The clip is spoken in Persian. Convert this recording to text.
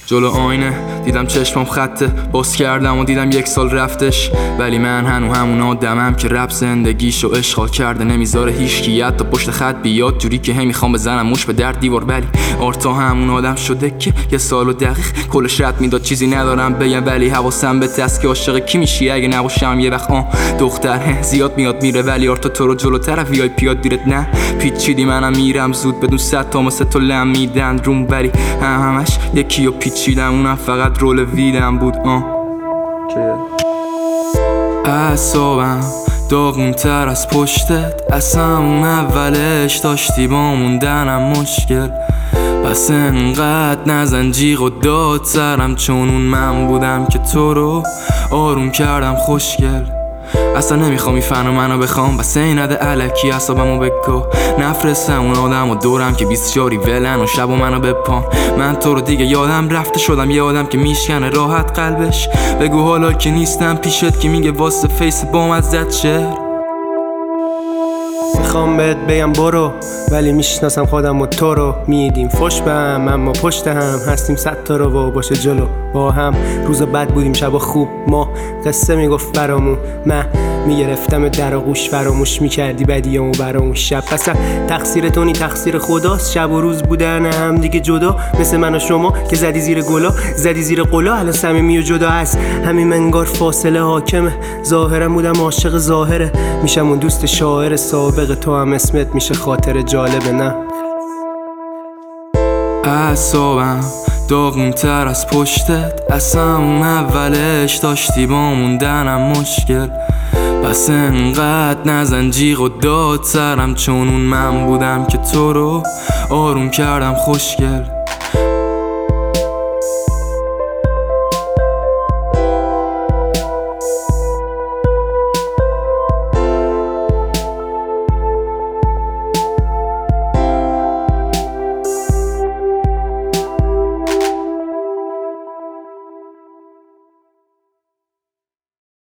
جلو آینه دیدم چشمم خطه، باز کردم و دیدم 1 سال رفتش. ولی من هنو همون آدمم که رپ زندگیشو اشغال کرده، نمیذاره هیچکی حتی پشت خط بیاد جوری که هی میخوام بزنم موش به در دیوار. ولی آرتا همون آدم شده که 1 سال و دقیق کلش رد میداد. چیزی ندارم بگم ولی حواسم به دست که عاشق کی میشی اگه نباشم یه وقت. دختر زیاد میاد میره ولی آرتا تو رو جلوتر وی آی پیات دیرت نه پیچیدی. منم میرم زود بدون 100 تا مثل تو لم میدن روم، ولی همش یکی و پیچیدم، اونم فقط رول ویدم بود. اعصابم داغون‌تر از پشتت، اصلا اون اولش داشتی با موندنم مشکل. پس انقدر نزن جیغ و داد سرم، چون اون من بودم که تو رو آروم کردم خوشگل. اصلا نمیخوام این فن و منو بخوام، بس این نده علکی اصابمو بکو. نفرستم اون آدم و دورم که 24 ولن و شب و منو بپان. من تو رو دیگه یادم رفته، شدم یه آدم که میشکنه راحت قلبش. بگو حالا که نیستم پیشت که میگه واسه فیس بام از زد شعر. میخوام بهت بگم برو، ولی میشناسم خودم و تو رو. میدیم فش به هم اما پشت هم هستیم 100 تا رو و باشه جلو با هم. روزا بد بودیم شبا خوب، ما قصه میگفت برامون. من میگرفتم در آغوش، فراموش میکردی بدیامو برامون. شب پس تقصیر تو نی تقصیر خداست، شب و روز بودن هم دیگه جدا. مثل من و شما که زدی زیر گلا، زدی زیر قلا، الان صمیمی و جدا هست. همین منگار فاصله حاکمه، ظاهرم بودم عاشق ظاهره. میشم اون دوست شاعر سابق، تو هم اسمت میشه خاطر جالبه نه. اعصابم داغون‌تر از پشتت، اصلا اون اولش داشتی با موندنم مشکل. پس انقدر نزن جیغ و داد سرم، چون اون من بودم که تو رو آروم کردم خوشگل.